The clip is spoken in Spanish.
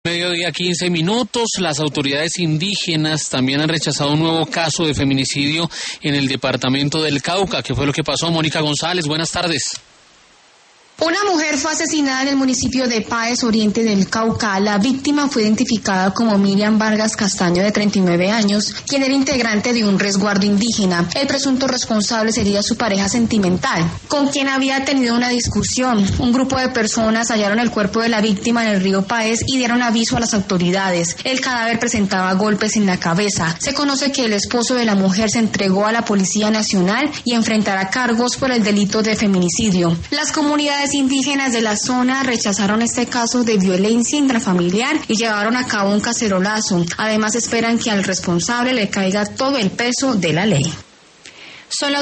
Mediodía 15 minutos, las autoridades indígenas también han rechazado un nuevo caso de feminicidio en el departamento del Cauca. ¿Qué fue lo que pasó? Mónica González, buenas tardes. Una mujer fue asesinada en el municipio de Páez, oriente del Cauca. La víctima fue identificada como Miriam Vargas Castaño, de 39 años, quien era integrante de un resguardo indígena. El presunto responsable sería su pareja sentimental, con quien había tenido una discusión. Un grupo de personas hallaron el cuerpo de la víctima en el río Páez y dieron aviso a las autoridades. El cadáver presentaba golpes en la cabeza. Se conoce que el esposo de la mujer se entregó a la Policía Nacional y enfrentará cargos por el delito de feminicidio. Las comunidades indígenas de la zona rechazaron este caso de violencia intrafamiliar y llevaron a cabo un cacerolazo. Además, esperan que al responsable le caiga todo el peso de la ley.